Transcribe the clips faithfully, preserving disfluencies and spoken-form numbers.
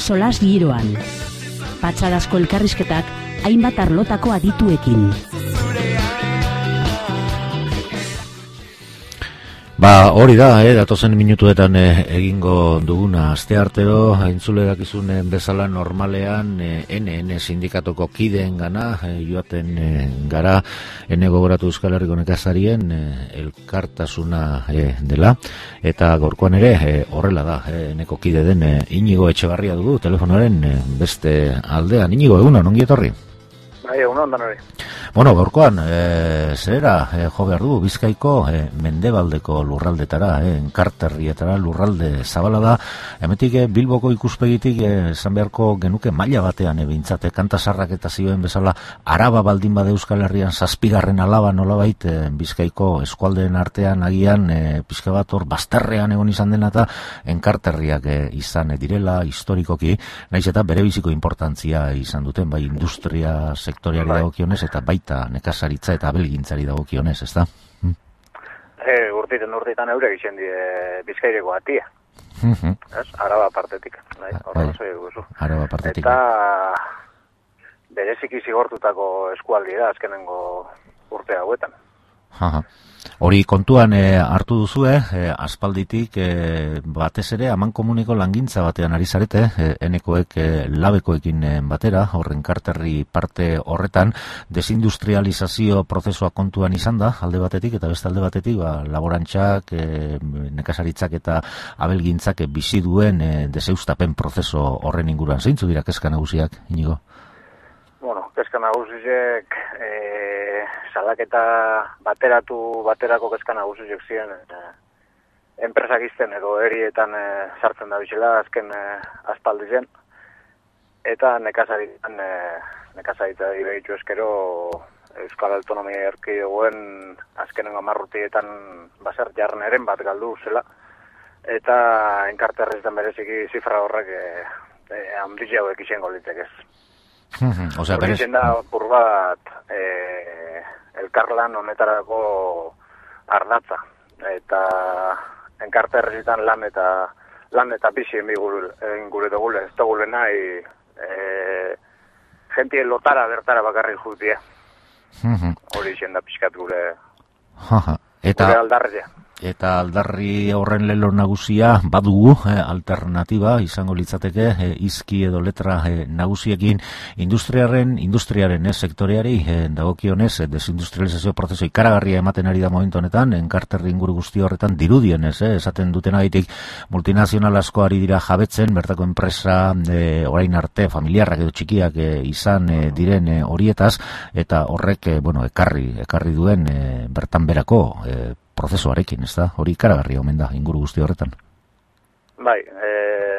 solas giroan. Patxadazko elkarrizketak hainbat arlotako adituekin. Ba, hori da, eh, datozen minutuetan eh, egingo duguna asteartero, entzulerak izunen bezala normalean eh, N N sindikatoko kideen gana, eh, joaten eh, gara, ene gogoratu Euskal Herriko nekazarien eh, elkartasuna eh, dela, eta gorkoan ere eh, horrela da, eh, eneko kide den eh, Inigo Etxebarria dugu, telefonoaren eh, beste aldean. Inigo, egunon, ongi etorri? Bai, egunon, danori. Bueno, gaurkoan, e, zera, e, jo behar du, Bizkaiko e, mendebaldeko lurraldetara, e, enkarterrietara lurralde zabala da, hemetik e, Bilboko ikuspegitik e, esan beharko genuke maila batean ebintzate, kantasarrak eta zioen bezala, Araba baldin bade Euskal Herrian zazpigarren alaba nolabait, e, Bizkaiko eskualdeen artean agian, e, pizka bat hor bazterrean egon izan dena eta enkarterriak e, izan direla, historikoki, naiz eta berebiziko importantzia izan duten, bai industria sektoriari dagokionez eta baita nekazaritza eta abelgintzari dagokionez, ezta? Hmm? E, urtiten urtitan eurek izan die Bizkaireko atia. Mm-hmm. Ez? Araba partetik. Bai, horrela zoi guzu. Araba partetik. Eta bereziki zigortutako eskualdi da azkenengo urte hauetan. Aha. Hori kontuan e, hartu duzue, e, aspalditik e, batez ere aman komuniko langintza batean ari zarete, e, enekoek e, labekoekin e, batera, horren karterri parte horretan, desindustrializazio prozesua kontuan izan da, alde batetik, eta beste alde batetik, ba, laborantxak, e, nekazaritzak eta abelgintzak e, bizi duen e, deseustapen prozeso horren inguruan. Zeintzu dira kezka nagusiak, Inigo? Bueno, kezka nagusiak e, salaketa bateratu, baterako kezka nagusiak ziren e, enpresak izten edo erietan e, sartzen da bizela azken e, aspaldi zen eta nekazaritan e, nekazaritza dibegitu eskero Euskal Autonomia Erkidegoen azkenengo hamarrurtietan baser jarneren bat galdu zela eta enkarterretan bereziki zifra horrek e, e, handia hauek izango litekez. O sea, Hori zen da pur bat e, elkarlan honetarako ardatza eta enkarterritan lan eta lan eta bizi engure dugule, ez dugule nahi e, jentien lotara bertara bakarrik jutia. Hori zen da pixkat gure, eta... gure aldarria. Eta aldarri horren lelo nagusia badugu eh, alternatiba izango litzateke eh, izki edo letra eh, nagusiekin industriaren industriaren eh, sektoreari eh, dagokionez eh, desindustrializazio prozesu ikaragarria ematen ari da momentu honetan enkarterri inguru guzti horretan dirudienez eh, esaten dutenagaitik multinazional asko ari dira jabetzen bertako enpresa eh, orain arte familiarrak edo txikiak eh, izan eh, diren eh, horietaz eta horrek eh, bueno ekarri ekarri duen eh, bertan berako eh, prozesuarekin, ez da? Hori ikaragarria omen da, inguru guzti horretan. Bai, e,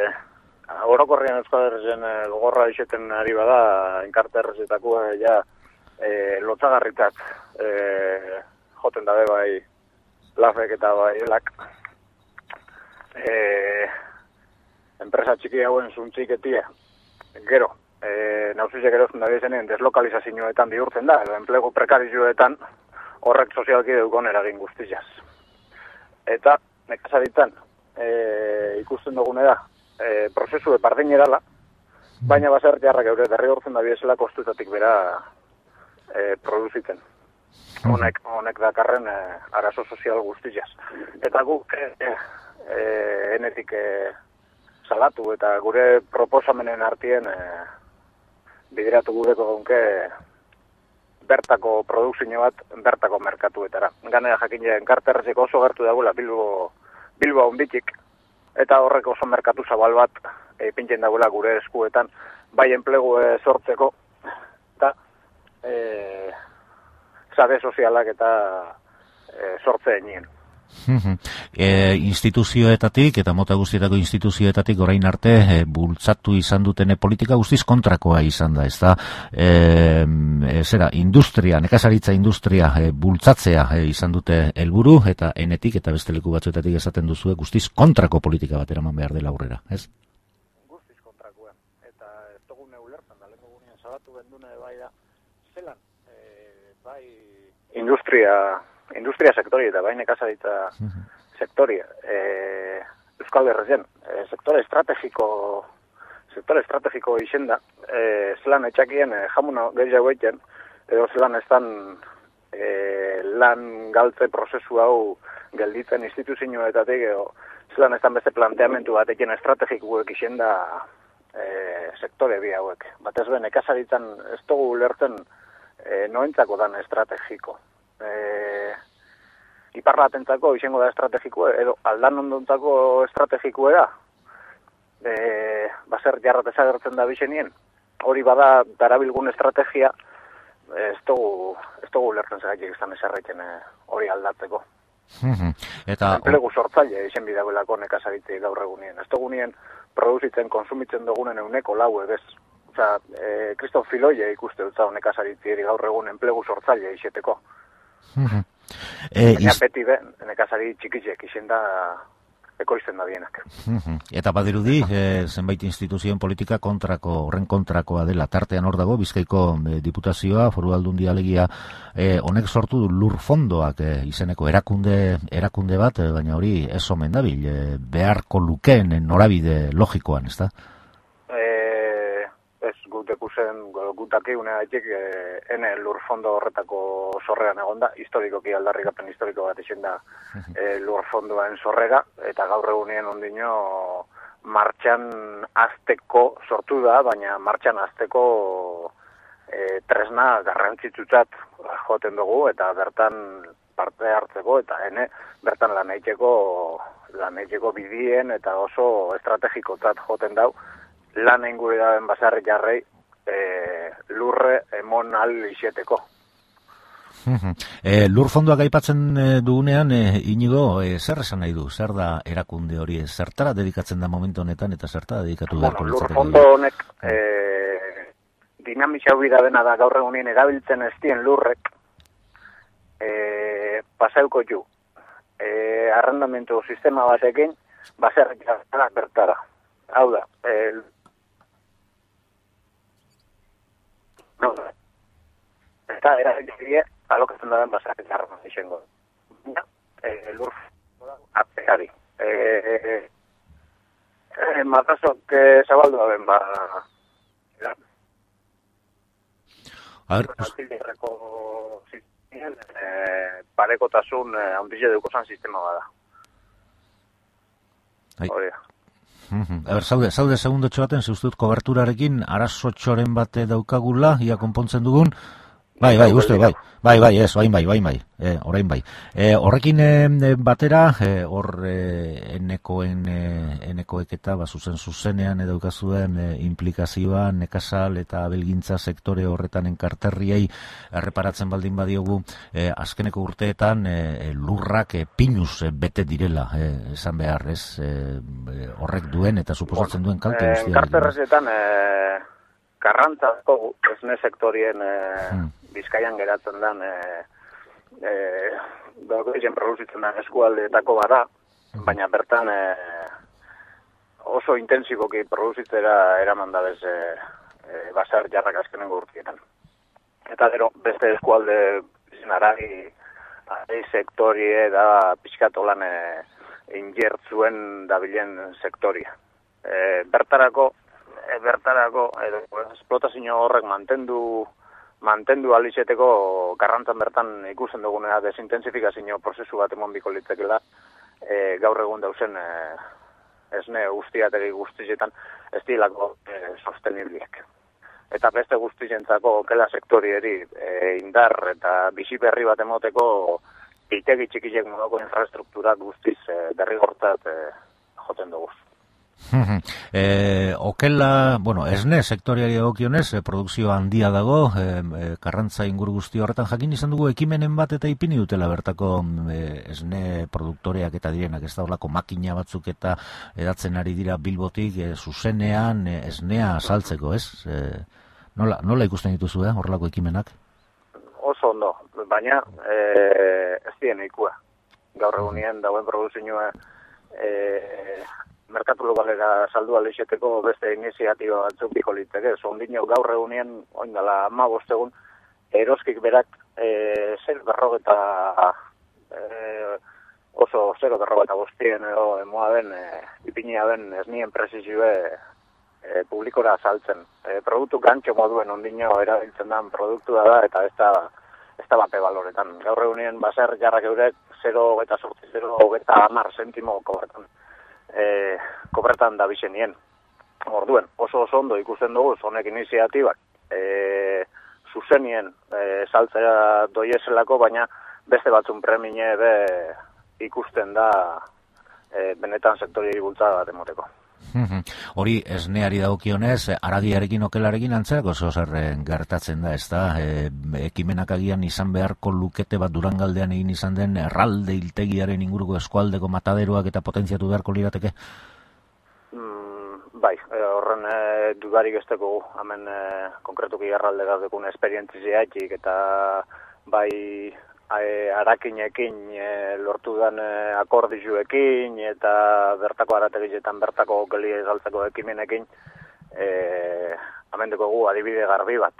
orokorrian Euskal Herrien e, gogorra iseten ari bada, enkarterrezetako e, ja, e, lotzagarritak e, joten dabe bai lafek eta bai elak. E, enpresa txiki hauen zuntziketia, gero, e, nauzizek erozten da bizenen deslokalizazioetan bihurtzen da, edo enplegu prekarizioetan, horrek sozialki deukon eragin guztiaz. Eta, nekazaritan, e, ikusten dugune da, e, prozesu epardin erala, baina baser jarrak eure derri hortzen da biesela kostutatik bera e, produziten. Honek, honek dakarren e, arazo sozial guztiaz. Eta guk, e, e, enetik e, salatu eta gure proposamenen artien e, bideratu gureko gonke bertako produkzio bat, bertako merkatuetara. Ganera jakina enkarterrezeko oso gertu dagoela Bilbo, Bilbo onbitik, eta horrek oso merkatu zabal bat e, pintzen dagoela gure eskuetan, bai enplegu e, sortzeko, eta e, sare sozialak eta e, sortzeen nien. E, instituzioetatik eta mota guztietako instituzioetatik orain arte e, bultzatu izan dutene politika guztiz kontrakoa izan da, ez da e, e, zera, industria, nekazaritza industria e, bultzatzea e, izan dute helburu eta enetik eta beste leku batzuetatik esaten duzue guztiz kontrako politika bat eraman behar dela aurrera, ez? Guztiz kontrakoa, eta ez dugu neulertan da, leko gunean salatu bendune bai da, zelan, e, bai industria industria sektoria eta bai nekazaritza sektoria. E, Euskal Herrien, e, sektore estrategiko sektore estrategiko izen da, e, zelan etxakien e, jamuna gehiago egiten, edo zelan ez dan e, lan galtze prozesu hau gelditzen instituzioetatik, edo zelan ez dan beste planteamentu batekin estrategikoek izen da e, sektore bi hauek. Batez ben, ekasaritzan ez dugu ulertzen e, noentzako dan estrategiko. E, Iparratentzako izango da estrategikoa, edo aldan ondontzako estrategikoa da. E, baser jarrat ezagertzen da bizenien. Hori bada darabilgun estrategia, ez dugu, ez dugu lertzen zeratik izan ezarraiten e, hori aldatzeko. Eta enplegu sortzaile izen bidagoelako nekazaritzi gaur egunien. Ez dugu nien produzitzen, konsumitzen dugunen euneko lau ebez. Osa, e, Kristof Filoie ikuste dutza nekazaritzi gaur egun enplegu sortzaile izeteko. E, Baina iz... beti be, nekazari txikitxek izen da ekoizten da bienak. Eta badirudi, e, zenbait instituzioen politika kontrako, horren kontrakoa dela, tartean hor dago, Bizkaiko e, diputazioa, Foru Aldundia alegia, e, honek sortu du lurfondoak e, izeneko erakunde erakunde bat, e, baina hori ez omen dabil, e, beharko lukeen norabide logikoan, ez da? E, ez gutekusen, gutaki unea etik, e, ene lurfondo horretako sorrean egonda, historikoki aldarrikapen historiko bat izen da e, lurfondoen sorrera, eta gaur egunien ondino martxan azteko sortu da, baina martxan azteko e, tresna garrantzitsutzat joten dugu, eta bertan parte hartzeko, eta ene bertan lan eiteko, lan eiteko bidien, eta oso estrategikotzat joten dau, lan ingure daben basarri jarrei, e, lurre emon al izeteko. E, lur fondoak aipatzen e, dugunean, e, Inigo, e, zer esan nahi du? Zer da erakunde hori? Zertara dedikatzen da momentu honetan eta zertara dedikatu beharko bueno, litzateke? Lur fondo honek e, dinamika hori da bena da gaur egunien erabiltzen ez dien lurrek e, pasauko ju. E, arrendamentu sistema batekin baserrik bertara. Hau da, e, no, eta erabiltzie alokatzen da den baserrik jarra izango. E, lur apeari. E, e, e, matazok e, zabaldu da ben, ba... Ja. A ver, Artillerreko sistemien, e, parekotasun e, handize dukozan sistema bada. Hori da. A ber, zaude, zaude segundotxo baten, zeustut koberturarekin arazotxoren bate daukagula, ia konpontzen dugun. Bai, bai, uste, bai, bai, bai, ez, bain bai, bain bai, e, orain bai. E, horrekin e, batera, e, hor e, enekoen, e, enekoek eta, ba, zuzen zuzenean edaukazuen e, implikazioa, nekazal eta belgintza sektore horretan enkarterriei erreparatzen baldin badiogu, e, azkeneko urteetan e, lurrak e, pinuz e, bete direla, e, esan behar, ez, e, horrek duen eta suposatzen duen kalte guztiak. Enkarterrezetan, e, karrantzako esne sektorien e, hmm. Bizkaian geratzen den e, e, dagoizen produzitzen den eskualdeetako bada, hmm. baina bertan e, oso intensiboki produzitzera eraman da bez e, e, basar jarrak azkenengo urtietan. Eta gero beste eskualde aragi, aragi sektorie da pixkatolan e, injertzuen dabilen sektoria. E, bertarako E, bertarako edo esplotazio horrek mantendu mantendu alizeteko garrantzan bertan ikusten dugunea desintensifikazio prozesu bat emon biko litzekela e, gaur egun dauzen e, esne guztiategi guztietan ez dilako e, sostenibliek. Eta beste guztientzako okela sektorieri e, indar eta bizi berri bat emoteko pitegi txikilek modoko infrastrukturak guztiz e, derrigortzat e, joten dugu. E, okela, bueno, esne sektoriari egokionez, e, produkzio handia dago, e, e, karrantza inguru guzti horretan jakin izan dugu ekimenen bat eta ipini dutela bertako e, esne produktoreak eta direnak, ez da horlako makina batzuk eta edatzen ari dira Bilbotik e, zuzenean e, esnea saltzeko, ez? E, nola, nola ikusten dituzu, eh, horrelako ekimenak? Oso ondo, baina e, ez dien ikua. Gaur egunien dauen produzioa e, merkatu lokalera saldu alizeteko beste iniziatiba batzuk biko litzeke. Ondino gaur egunien, oindala ama bostegun, eroskik berak e, zer berrogeta e, oso zero berrogeta bostien edo emoa ben, e, ipinia ben esnien presizioe e, publikora saltzen. E, produktu gantxo moduen ondino erabiltzen den produktua da, eta ez da, ez da bape baloretan. Gaur egunien baser jarrak eurek zero eta sortzi, zero eta hamar sentimo kobertan, e, kobertan da bizenien. Orduen, oso oso ondo ikusten dugu, honek iniziatibak, e, zuzenien e, saltzea doiezelako, baina beste batzun premine be ikusten da e, benetan sektoriei bultzada bat emoteko. Hori esneari dagokionez, aragiarekin okelarekin antzerako zer gertatzen da, ez da? E, ekimenak agian izan beharko lukete bat Durangaldean egin izan den erralde hiltegiaren inguruko eskualdeko mataderoak eta potentziatu beharko lirateke? Mm, bai, e, horren e, dudarik ez dugu, hemen e, konkretuki erralde gazdekun esperientziziatik eta bai E, arakinekin e, lortu den e, akordizuekin eta bertako arategietan bertako geli ezaltzeko ekimenekin e, amendeko gu adibide garbi bat.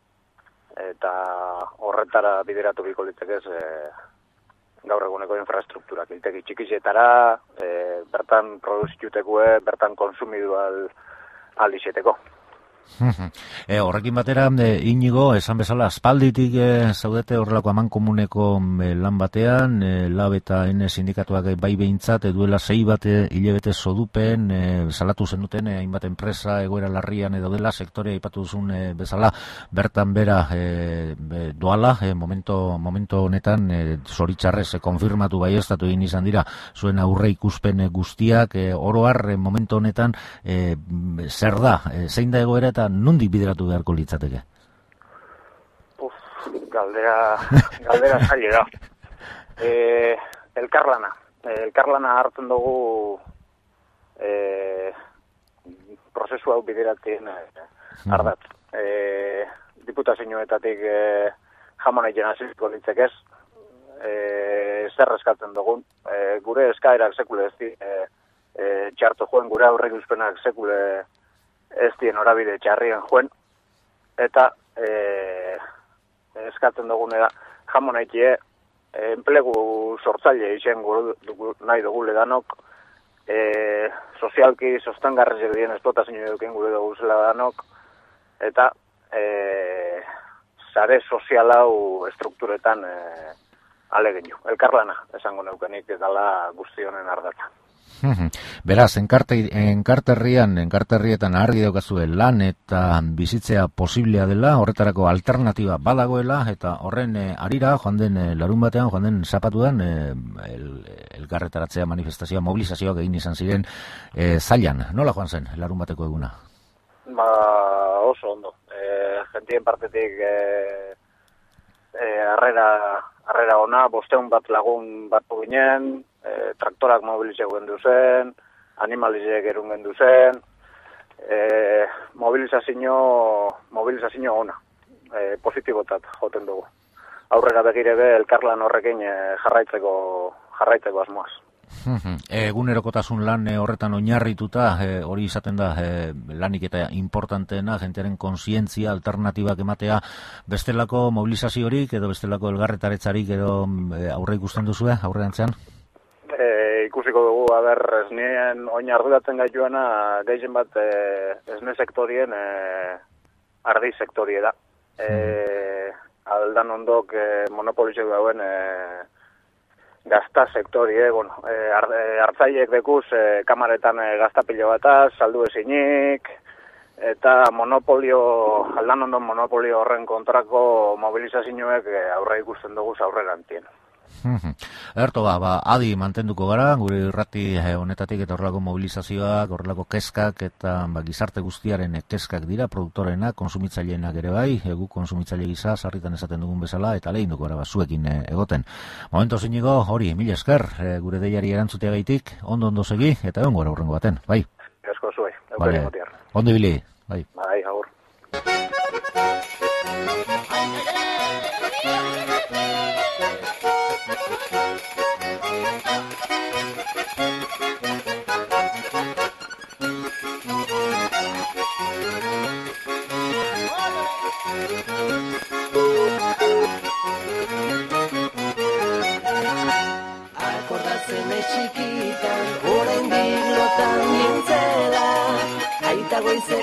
Eta horretara bideratu biko litzekez e, gaur eguneko infrastrukturak. Iltegi txikizetara, e, bertan produziutekue, bertan konsumidu al, aldizeteko. E, horrekin batera, e, Inigo, esan bezala, aspalditik e, zaudete horrelako amankomuneko e, lan batean, e, Lab eta N sindikatuak bai behintzat, e, duela sei bate hilebete zodupen, e, salatu zenuten, e, hainbat enpresa egoera larrian edo dela, sektorea aipatu duzun e, bezala, bertan bera e, e, doala, e, momento, momento honetan, e, zoritxarrez, e, konfirmatu bai estatu egin izan dira, zuen aurre ikuspen e, guztiak, e, oroar, e, momento honetan, e, zer da, e, zein da egoera eta nondik bideratu beharko litzateke? Uf, galdera, galdera zaila da. E, elkarlana. E, elkarlana hartzen dugu e, prozesu hau bideratzen e, ardatz. E, diputazioetatik e, jamonai jenazizko litzekez, e, zer eskatzen dugun. E, gure eskaerak sekule ez di, e, e, txarto joen, gure aurrek uzpenak sekule ez dien orabide txarrien joen, eta e, eskatzen dugune da, jamon haitie, e, enplegu sortzaile izan dugu, nahi dugule danok, e, sozialki sostengarrez dien esplotazio eduken gure dugu zela danok, eta e, sare sozial hau estrukturetan e, aleginu. Elkarlana, esango neukenik, edala guztionen ardatza. Beraz, enkarte, enkarterrian, enkarterrietan argi daukazue lan eta bizitzea posiblea dela, horretarako alternatiba badagoela, eta horren e, arira, joan den e, larun batean, joan den zapatuan, e, el, elkarretaratzea manifestazioa, mobilizazioak egin izan ziren e, zailan. Nola joan zen, larun bateko eguna? Ba, oso ondo. E, jentien partetik e, e, arrera, arrera ona, bosteun bat lagun batu ginen, E, traktorak mobilizeu gendu zen, animalizek erun gendu zen, e, mobilizazio, mobilizazio ona, e, positibotat joten dugu. Aurrera begire be, elkarlan horrekin e, jarraitzeko, jarraitzeko asmoaz. Egunerokotasun lan e, horretan oinarrituta, e, hori izaten da e, lanik eta importanteena, jentearen kontzientzia, alternatibak ematea, bestelako mobilizaziorik edo bestelako elgarretaretzarik edo e, aurre ikusten duzue, aurreantzean? E, ikusiko dugu, haber, esnien oin arduratzen gaituena, gehien bat e, esne sektorien e, ardi sektorie da. E, aldan ondok e, monopolizeu dauen e, gazta sektorie, bueno, e, hartzaiek bekuz e, kamaretan e, gaztapilo bataz, saldu ezinik, eta monopolio, aldan ondon monopolio horren kontrako mobilizazioek e, aurre ikusten dugu aurrerantien. Erto ba, ba, adi mantenduko gara, gure irrati honetatik eta horrelako mobilizazioak, horrelako kezkak eta ba, gizarte guztiaren kezkak dira, produktorenak, konsumitzailenak ere bai, egu konsumitzaile gisa, sarritan esaten dugun bezala, eta lehin duko gara, ba, zuekin e, egoten. Momento zinigo, hori, mila esker, e, gure deiari erantzutea gaitik, ondo ondo segi, eta egon gara urrengo baten, bai? Esko zuei, vale. Ondo ibili, bai? Bai, agur. Akordatzen txikitan, oraindik lotan nintzela, aita goize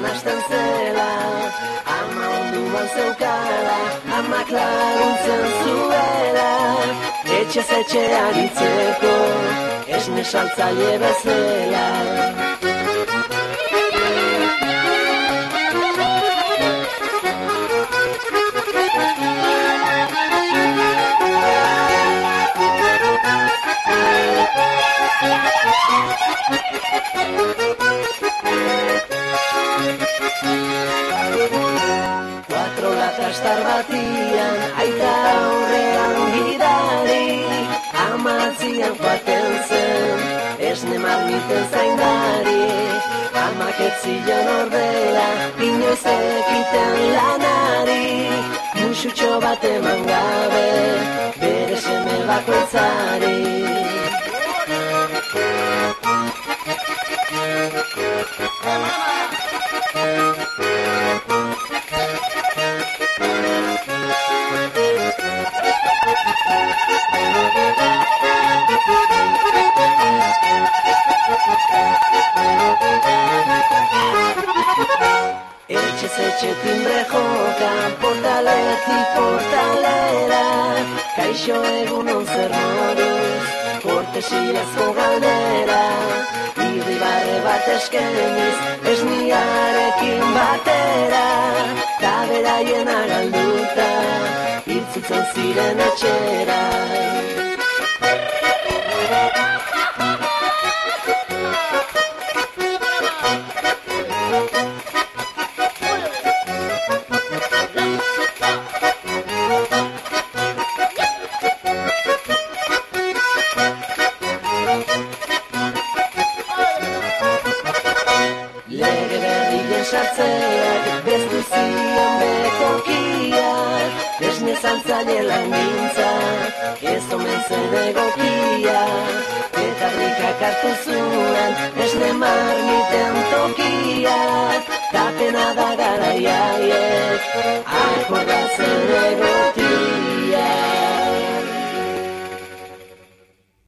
hasten zela, ama onduan zeukala, amak laguntzen zuela, etxez etxean itzeko, esne saltzaile bezala. Cuatro latas tarbatian, aita aurrean gidari, amatzian joaten zen, esne marmiten zaindari, amak etzion ordea, inoiz ekiten lanari, musutxo bat eman gabe, bere seme bakoitzari. Etxez etxe timbre jokan, portaletik portalera, kaixo egunon zer moduz, kortesiazko galdera, irribarre bat eskeniz, esniarekin batera, ta beraien agalduta, irtzitzen ziren etxera. Lege berrien sartzeak, beztu zion bekokiak, esne zaltzaile langintza, ez omen zen egokia, eta rikak hartu zuen, esne marmiten tokiak, tapena da garaiaiek, akordatzen egotiak.